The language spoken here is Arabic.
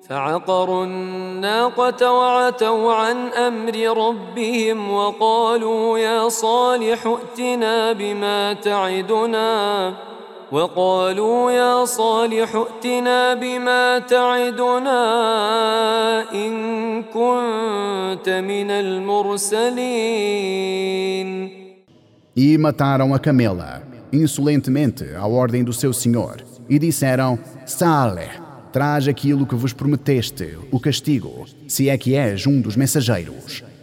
فعقروا الناقة وعتوا عن أمر ربهم وقالوا يا صالح ائتنا بما تعدنا إن كنت من المرسلين. E mataram a camela, insolentemente, à ordem do seu senhor, e disseram: Saleh, traz aquilo que vos prometeste, o castigo, se é que és um dos mensageiros.